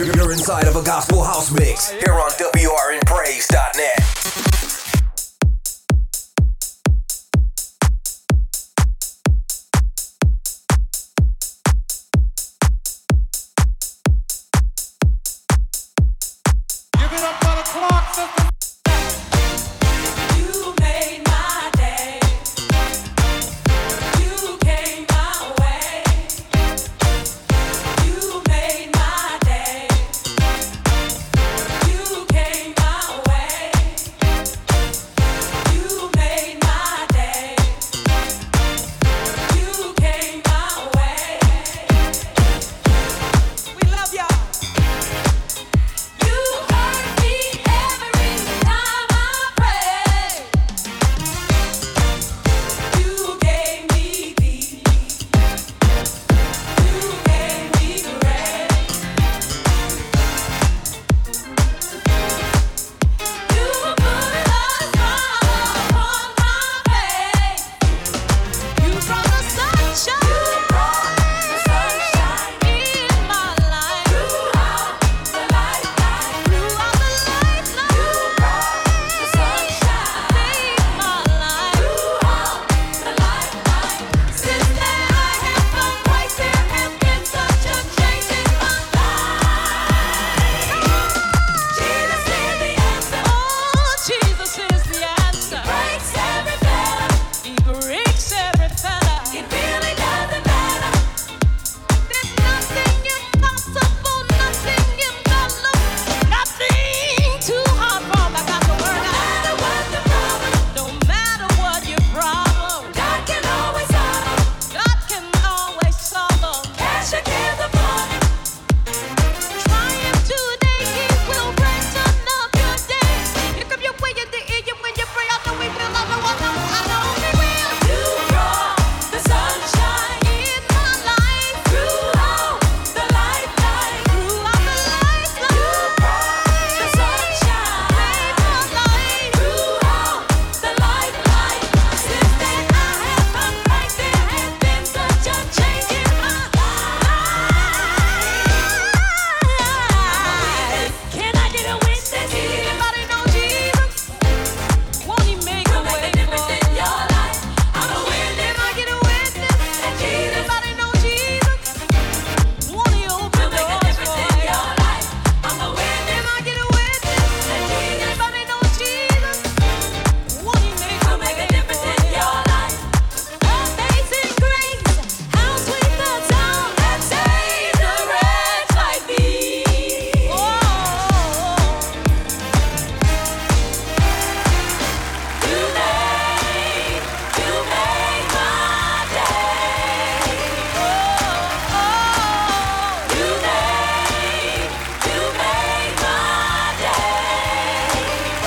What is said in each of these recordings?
You're inside of a gospel house mix here on WRNPraise.net. Give it up for the clock, sister. You made my day. You came my way. You made my day. You came my way. You made my day. You came my way. We love y'all. You hurt me every time I pray. You gave me peace. You gave me grace. You put a smile upon my face. You brought the sunshine. You brought the sunshine in my life. Throughout the lifeline. Throughout the lifeline. You brought the sunshine. Saved my life. Throughout the lifeline. Since then I have found Christ. There has been such a change in my life. Jesus is the answer. Oh, Jesus is the answer. Breaks every fetter. He breaks every fetter. It really doesn't matter. There's nothing impossible, nothing impossible, nothing too hard for him. I got the word out. No matter what the problem, no matter what your problem, God can always solve them. God can always solve them. Cast your cares upon him. Try him today, he will brighten up your day. Here come your way in the ear when you pray. I know he will, I know he will. You brought the sunshine in my life. Throughout the lifeline. Throughout the lifeline. You brought the sunshine in my life. Throughout the lifeline. Since then I have found Christ. There has been such a change in my life. Can I get a witness? Anybody know Jesus? Won't he make a way in your life? I'm a witness. Can I get a witness? Anybody know Jesus? Won't he open doors for your life? I'm a witness. Can I get a witness? Anybody know Jesus? Won't he make a difference in your life? Amazing grace, how sweet the sound that saved a wretch like me. Oh, you made my day. Oh, you made my day. Oh,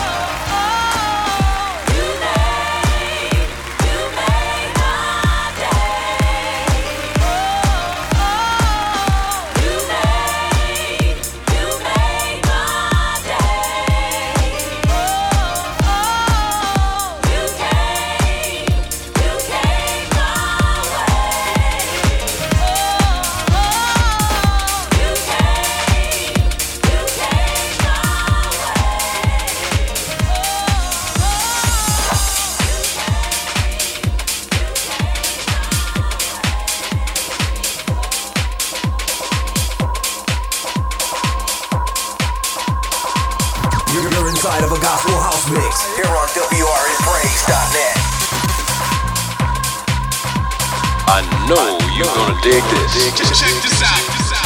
you made my You're inside of a gospel house mix here on WRNPraise.net. I know you're gonna dig this. Just check this out.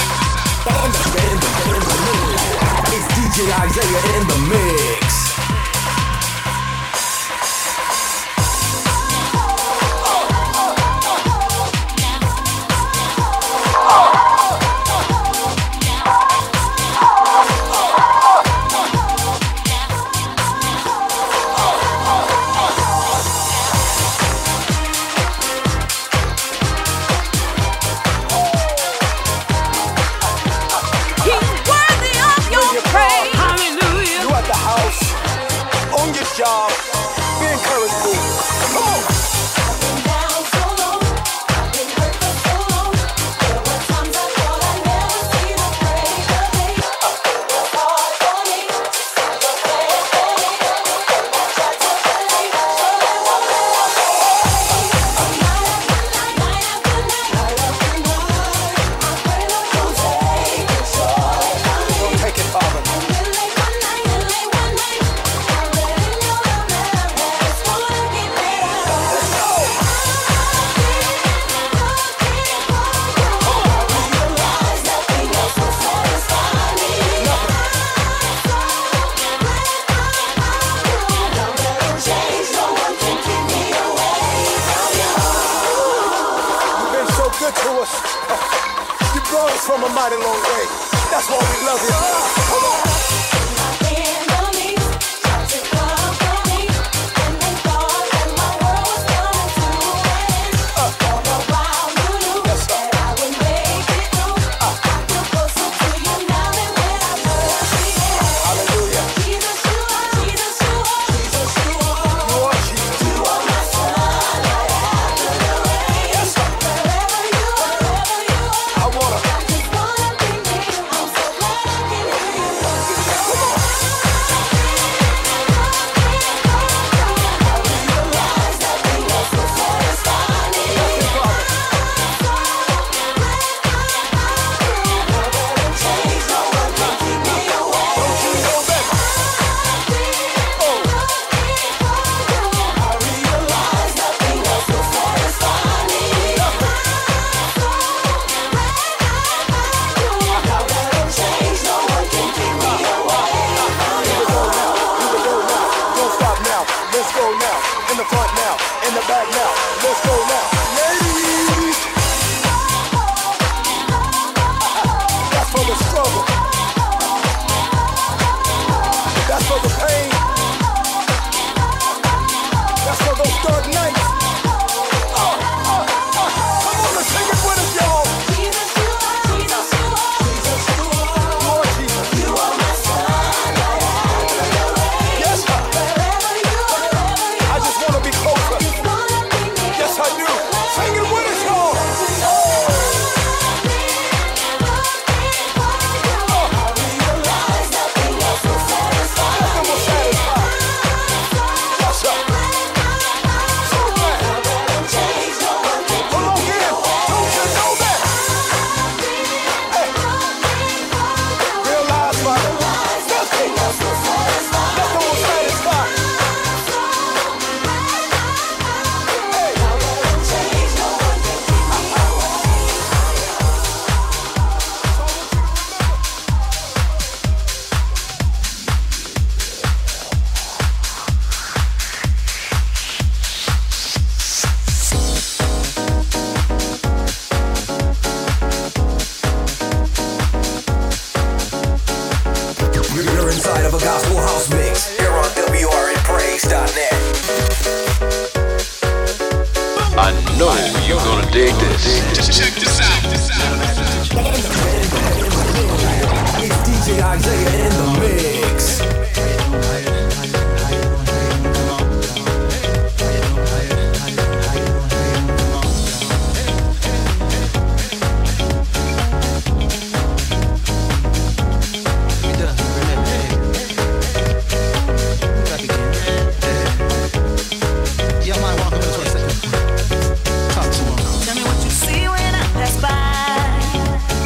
It's DJ Isaiah in the mix. He's worthy of your praise. Hallelujah. You at the house. from a mighty long way. That's why we love you. Come on.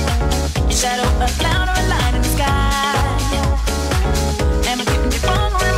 Shadow, a cloud, or a line in the sky. Am I keeping you from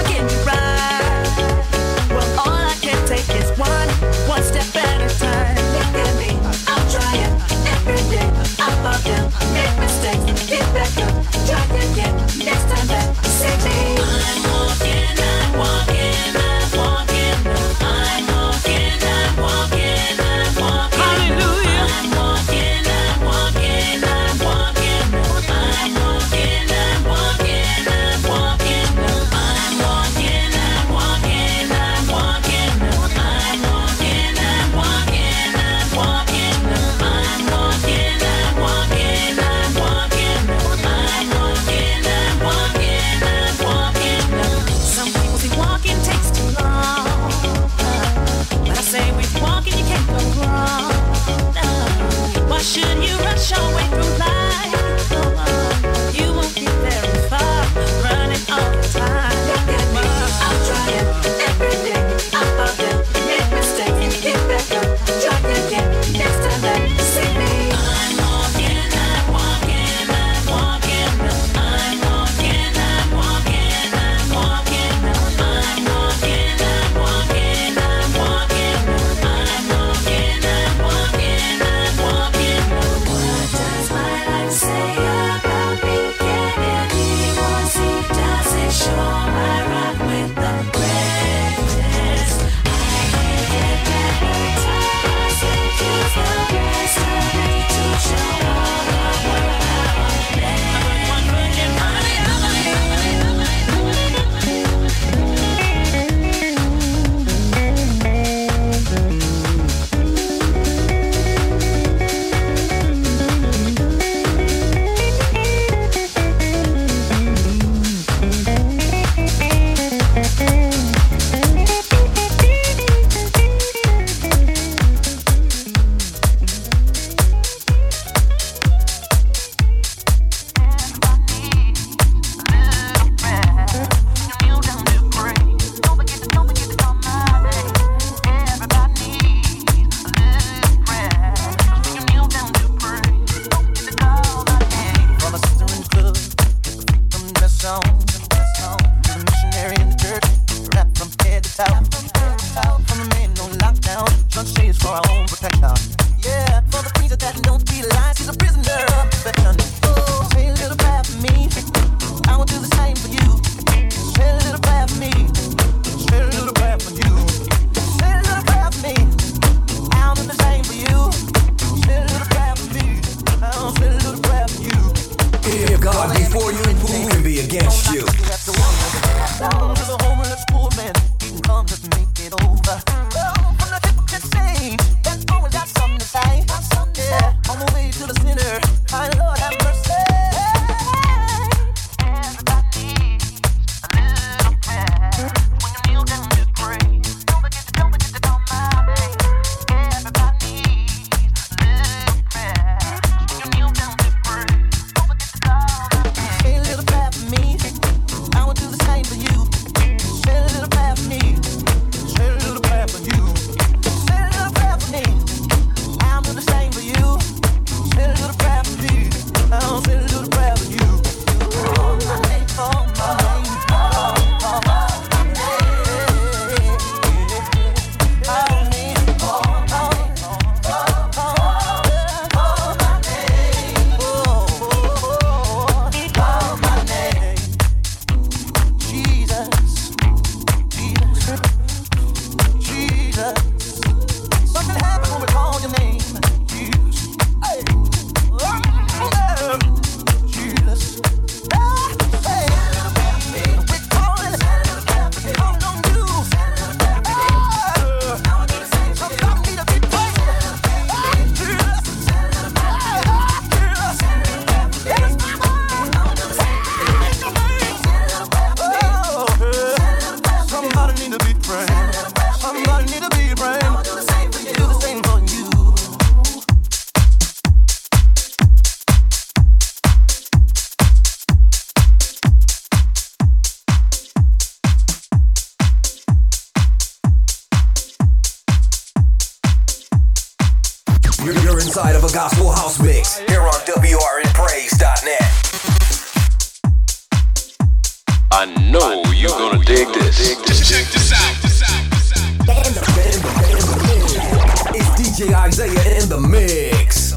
shades for our own protection. Yeah, for the creature that don't feel lies, he's a prisoner of perfection. Oh, say a little prayer for me. I will do the same for you. Say a little prayer for me. Say a little prayer for you. Say a little prayer for me. I'll do the same for you. Say a little prayer for me. I'll say a little prayer for you. If God be for you, who can be against you? Down to the homeless poor man, he can come just make it over. From the hypocrite saying, that's always got something to say. Yeah, on the way to the sinner, my Lord have mercy. Everybody needs a little prayer. When you kneel down to pray, don't forget to call my name. Everybody needs a little prayer. When you kneel down to pray, don't forget to call my name. Say a little prayer for me. I will do the same for you. Say a little prayer for me. Say a little prayer for you. Say a little prayer for me. I'll do the same for you. Say a little prayer for me. I'll say a little prayer for you. Call my name, call my name, call my name. Call me, call my name. Call my name. Jesus, Jesus, Jesus. Something happens when we call your name. Jesus, hey, oh, Jesus, hey, we calling on you. Somebody need to be praised. Jesus, somebody need to be praying. Somebody need to be praying. Do the same for you. You're inside of a gospel house mix here on WRNPraise.net. I know you're gonna dig this. Just check this out. It's DJ Isaiah in the mix.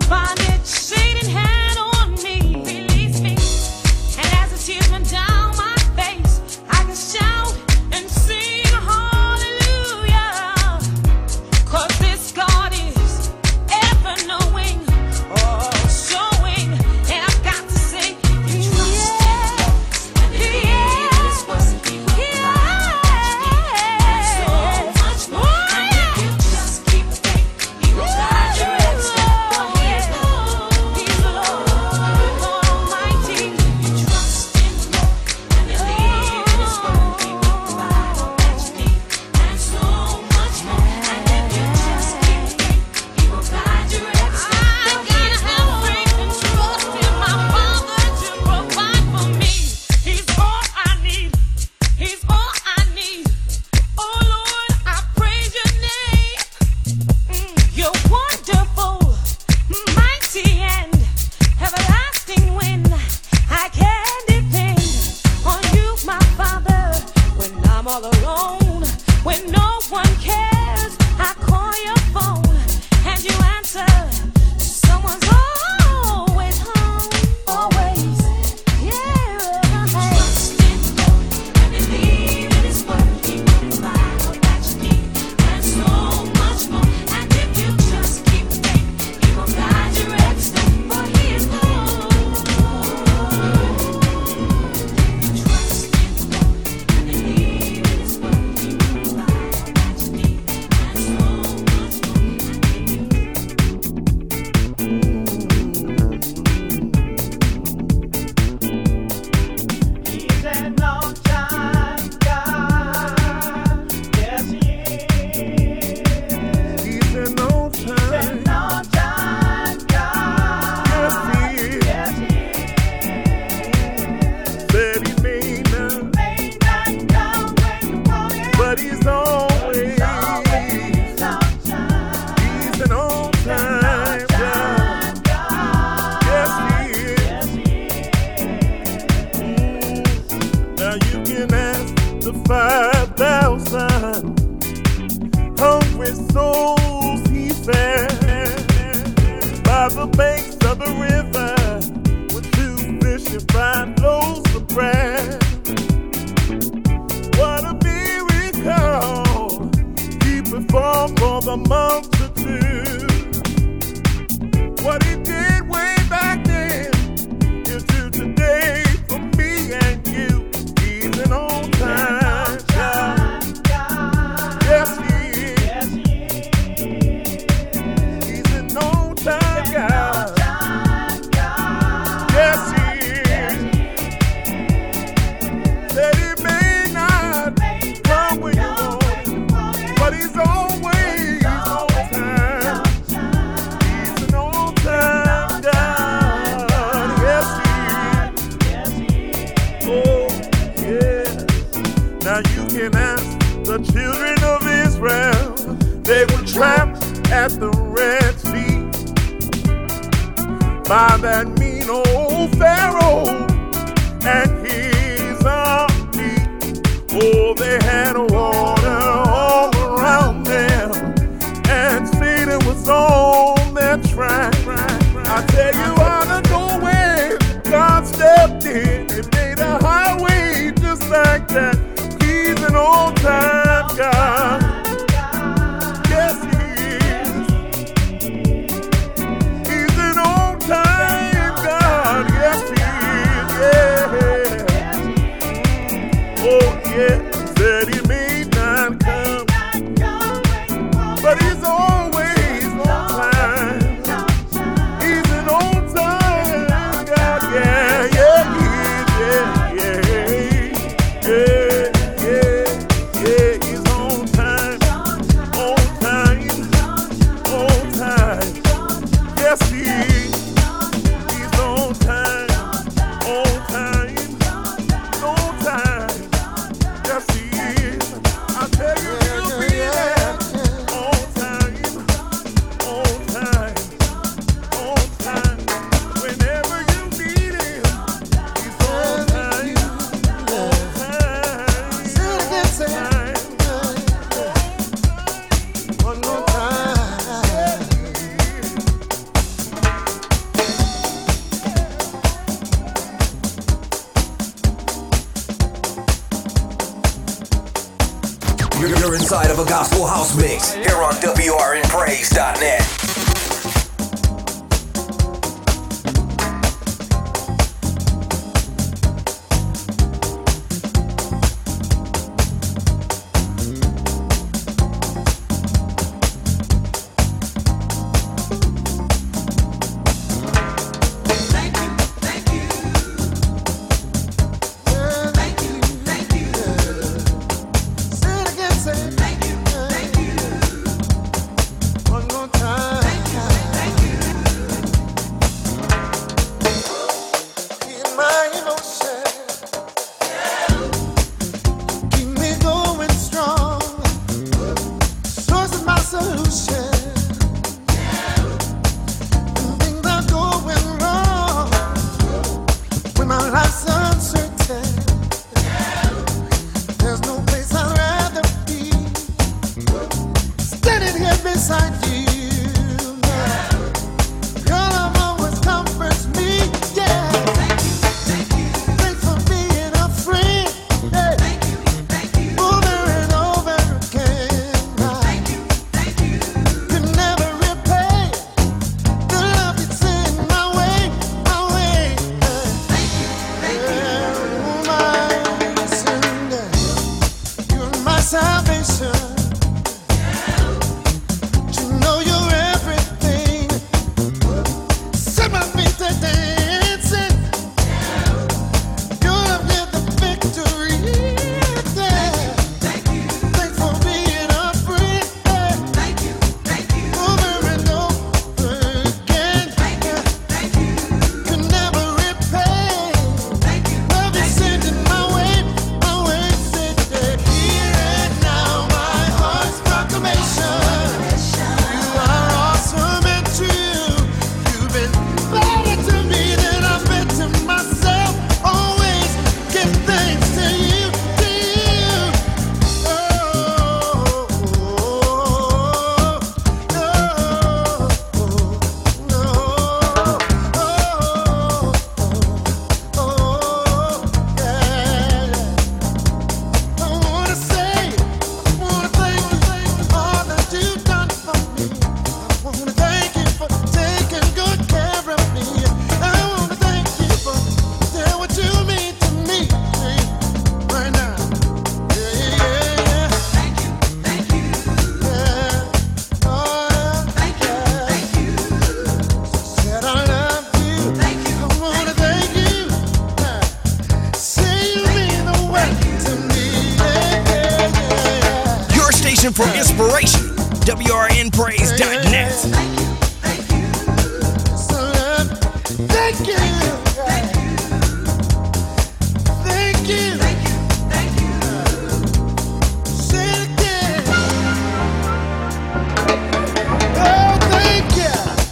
bondage Satan had on me. Release me. And as the tears run down my face, I can shout and sing hallelujah. 'Cause this God is ever knowing, oh, showing. And I've got to say, you trust Him. And if He is what He will provide. So much more. And if you just keep faith, He will guide your every step. For He is Lord. He's Lord Almighty. You trust in the Lord and believe in His word. He will provide all that you need and so much more. And if you just keep faith, He will guide your every step. I gotta have faith and trust in my Father to provide for me. He's all I need. He's all I need. Oh Lord, I praise your name. You're wonderful, mighty, and everlasting. When I can depend on you, my Father, when I'm all alone, when no one cares, I call your phone and you answer. Someone's always home, always, yeah. Trust in the Lord and believe in His word. He will provide all that you need and so much more. And if you just keep faith, He will guide your every step. For He is Lord. Trust in the Lord and believe in His word. He will provide all that you need and so much more. He's an on-time God. Yes, He is. He's an on-time. On-time God. Yes, He is. Yes, He is. Said He may not, May not come when you want it, but He's always. always on-time. He's an on-time God. God. Yes, He is. Yes, He is. Now you can ask the 5,000 hungry souls He fed by the banks of the river with 2 fish and 5 loaves of bread. What a miracle He performed for the multitude. What He did way back then, He'll do today for me and you. He's an on-time God. Yes, He is. Yes, He is. He's an on-time God. Yes, He is. Said He may not come when you want it, but He's always on time. He's an on-time God. Yes, He is. Oh, yeah. Now you can ask the children of Israel. They were trapped at the Red Sea by that mean old Pharaoh and his army. Oh, they had water all around them, and Satan was on their track. I tell you out of nowhere, God stepped in and made a highway just like that. He's an on-time God. Yes, He is. He's an on-time God. Yes, He is. Yeah. Oh, yeah. Said He may not come, but He's always on time. He's an on-time God. Yeah, yeah, He is. Yeah, yeah, yeah, yeah. He's on time, on time, on time. Yes, He is. He's on time, on time, on time. Yes, He is. I tell you, He'll be there. On time, on time, on time. Whenever you need Him, He's on time, on time. One more time. inside of a gospel house mix here on WRNPraise.net. For inspiration, WRNPraise.net. Thank you. Thank you. Say it again. Oh, thank you.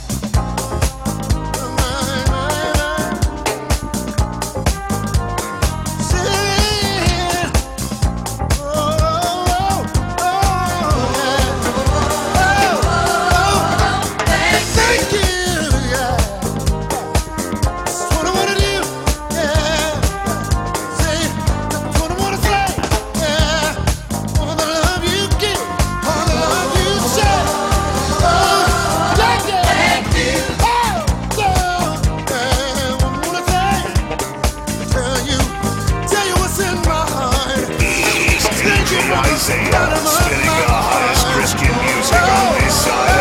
Say it. Thank you, yeah. That's what I wanna do, yeah. Say, that's what I wanna say, yeah. All the love you give, all the love you share. Oh, thank you. Oh, yeah. What I wanna say, tell you what's in my heart. It's Thank you DJ for Isaiah, the spinning the hottest Christian music on this side